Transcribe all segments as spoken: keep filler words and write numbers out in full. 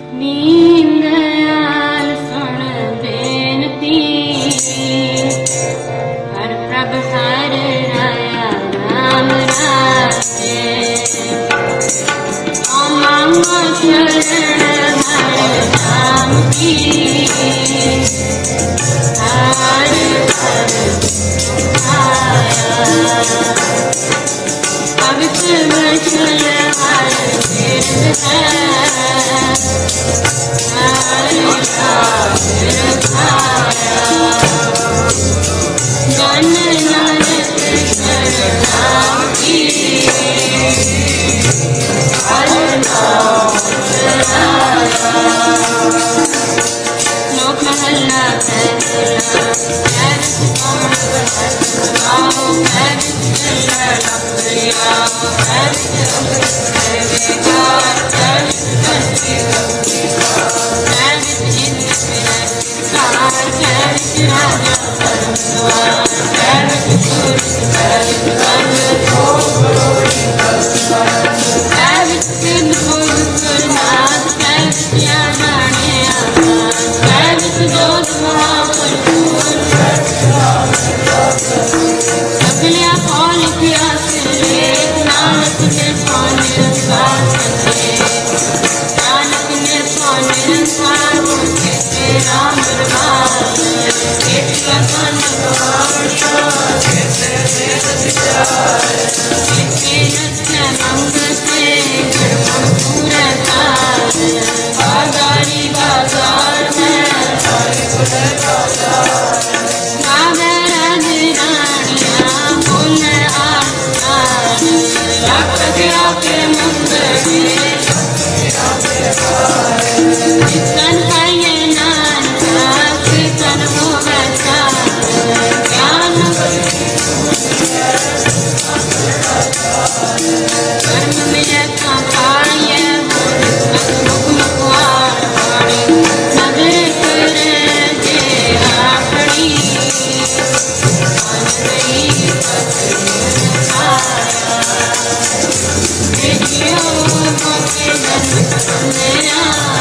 दीनदयाल सुन बेनती, हर प्रभ हर राया राम राजे। मांगो शरण हर नाम की, हर हर आया। पवित्र वचन हर वेद है, हर शास्त्र खाया। जन नानक शरण की, हर नाम सराया। लोक महला पहला, पैरिस कौन बहलाओ, पैरिस शरण प्रिया, पैरिस बेकार, पैरिस धरती गंगा, पैरिस इंद्र कार, पैरिस राजा परमेश्वर, पैरिस पुरुष, पैरिस रंग पैरिस सिद्ध बुद्ध प्रहलाद, पैरिस जाने आकाश, पैरिस जोत महापुरुष, सगलिया कौन किया सिलेख, नानक ने कौन निरंकार सके, नानक ने कौन निरंकार कहते राम दरबार। केतिया कौन गौर कहते वेद विचार, केते नत्य मंग से गढ़ पूरा तार। बाजारी बाजार में सारी बुलर बाजार, नागर रानियाँ बोल आसान। रख गया के मुंदरी, जितन है ये नानका, कीर्तन हो बैठा ज्ञान। कर्म मिले कांपाड़िए मुख मुखवार वाणी, नगर करे जे आखड़ी, मन रही पत्नी छाया। देखियो मोके जन्म मेरा,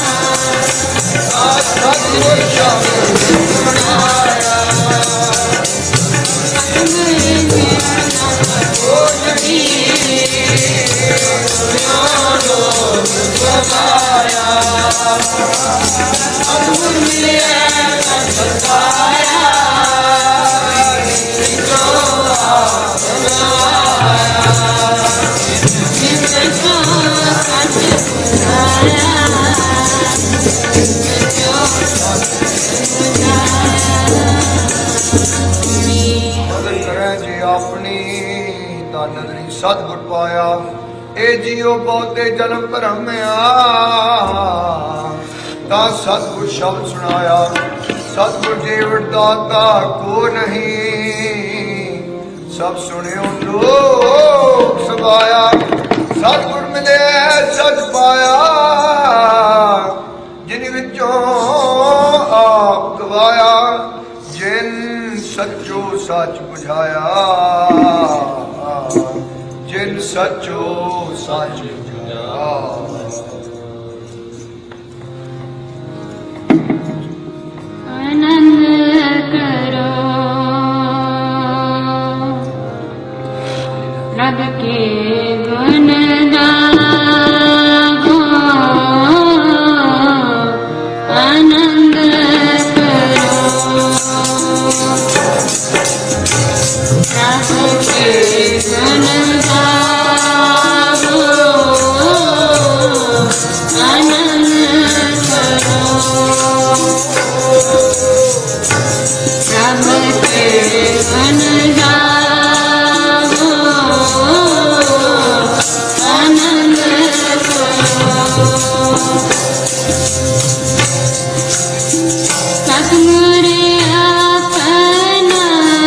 सतगुर पाया। ए जियो बहुते जन्म भरमया, ता सतगुर शब्द सुनाया। सतगुर जीवट दाता को नहीं, सब सुनियो लोक सबाया। सतगुर मिले सच पाया, जिन विचों आप गवाया। जिन सचो सच बुझाया, जिन सचो सच बुझाया। आनंद करो प्रभ के गुण गाओ, आनंद करो प्रभ के गुण गाओ, आनंद करो प्रभ के गुण गाओ, आनंद करो। सतगुर अपना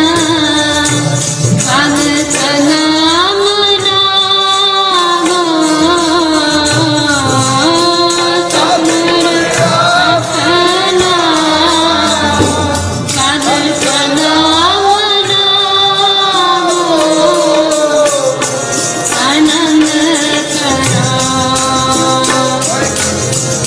भगत नाम रागो, सतगुर अपना भगत नाम रागो, आनंद करो।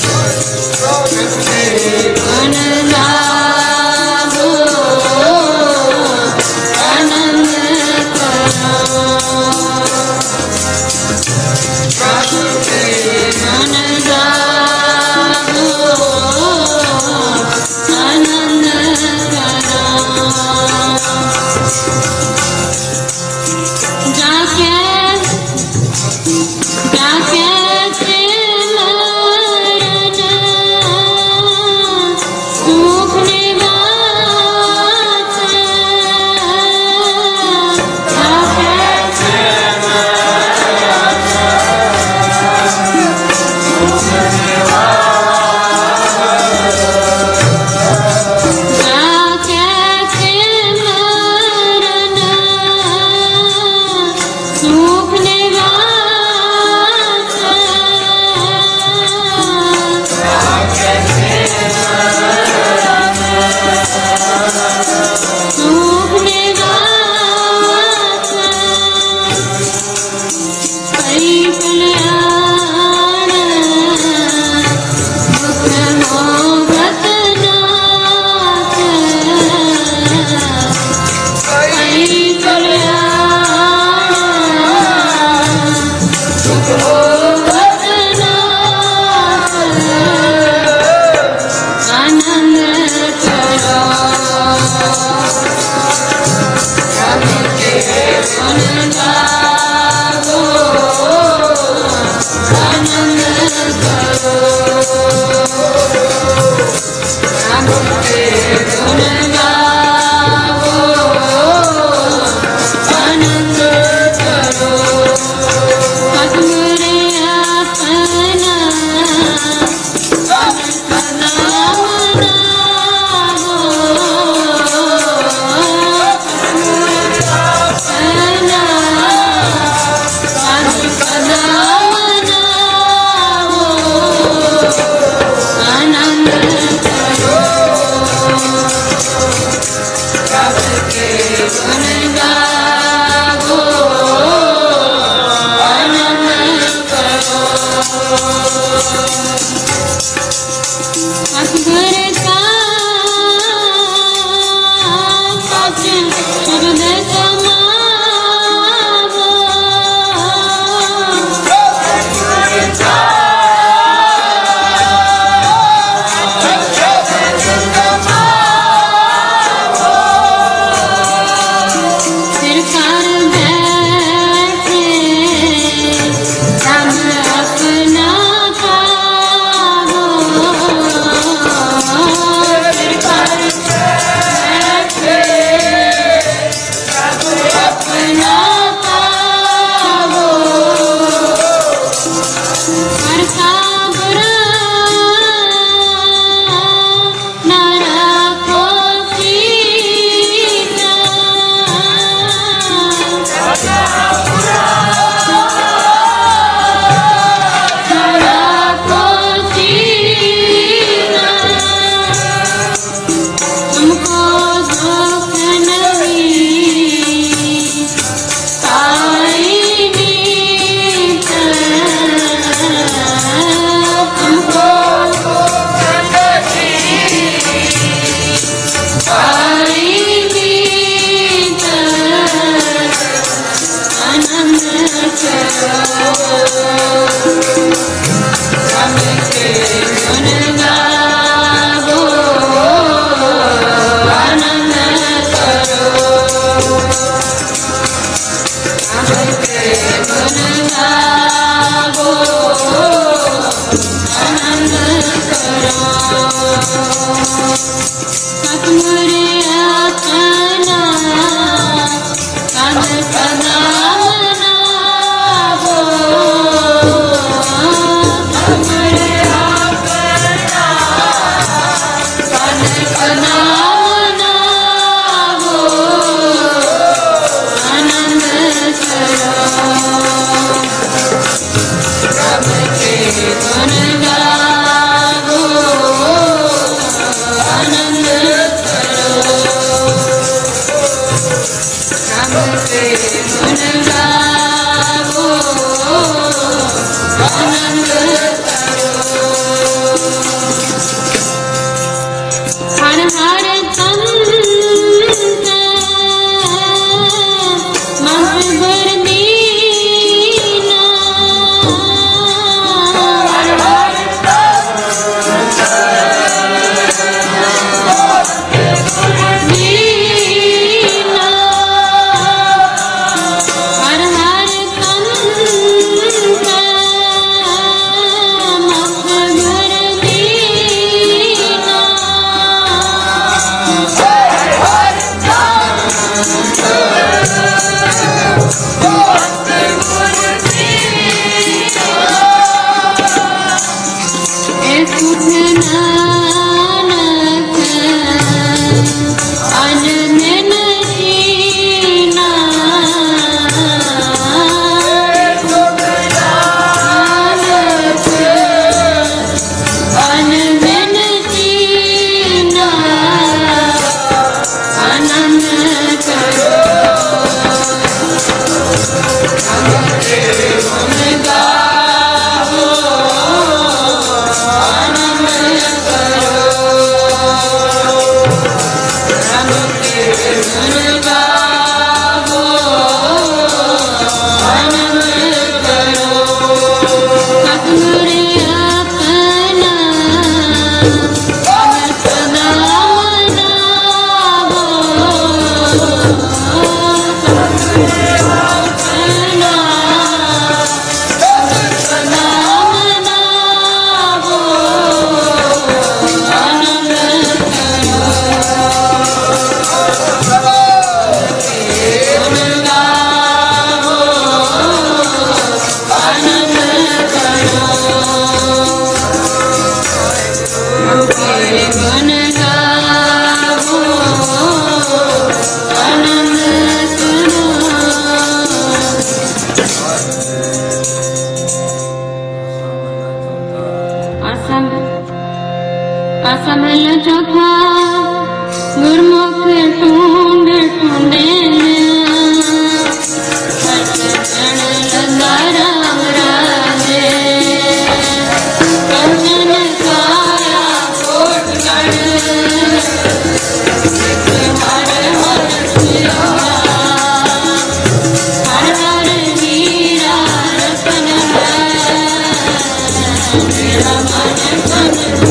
असमल चौथा गुरमुख टूंड टूंडे लगा राम राजे कंचन काया कोट गढ़ हर हर सिया हर हर वीरा रतन मेरा मन मन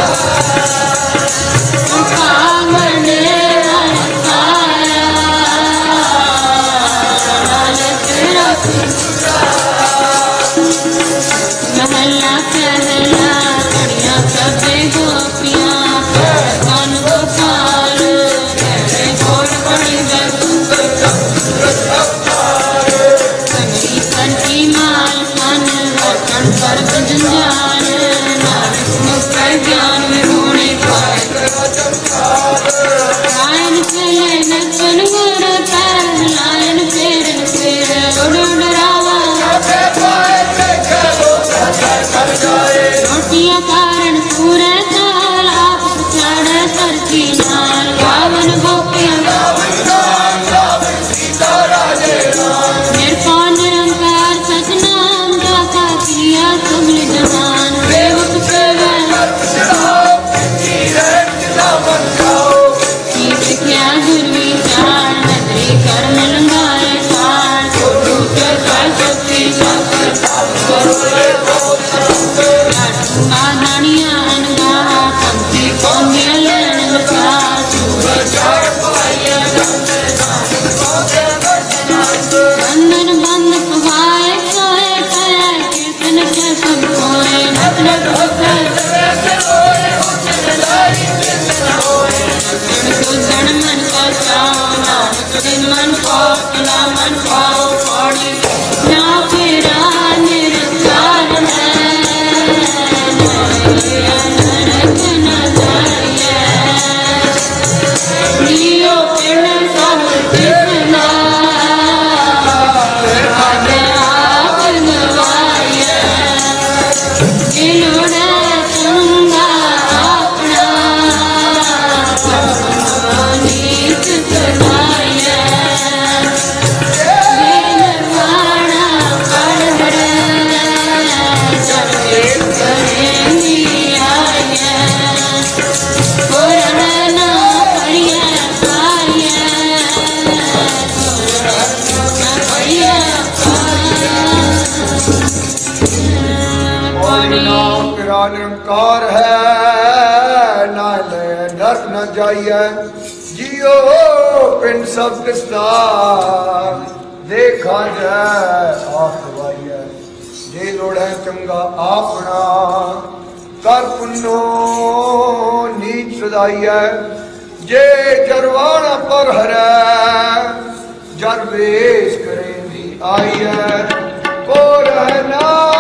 महला कहला कड़िया सबे गोपियां कौन गोपाल तेरे घोड़ बड़ी कंठी कंठी माल मन रतन पर जंजाल नानक मुक्ति ज्ञान में होने पाए लायन चले नचन गुर पैर लायन फेरन फेर उड़ उड़ रावा रोटियां कारण पूरे साल आप चढ़े सरकी नाल गावन गोपियां निरपान निरंकार सतनाम दाता किया तुमने जमान सेवक सेवन कीट क्या गुरवी चार नगरी कर्म लंगाए सार टूटे कर सकती आदानिया अनगा पंक्ति कौमिया लेन विचार बंधन बंद पवाए सोए कहे कीर्तन के सब कोए नतन सुदन मन का सावना मन को तला मन पाओ पौड़ी ना फिरा निरंकार है नरक न जाइए लियो पिण सब कितना आगे आप गवाइए इलोड़े चंगा अपना नीत चलाइए निर्वाणा पढ़ चले करेंगी आइए पूर्ण ना करिए पाइए करिए और नाम तेरा निरंकार है नाल नरक न जाइए जियो पिंड सब किसदा देखा जाए आप गवाइए जे लोड़े चंगा आपना कर पुन्नो नीच सदाइए जे जरवाना पर हरे जरवेश करेंगी आइए को रहना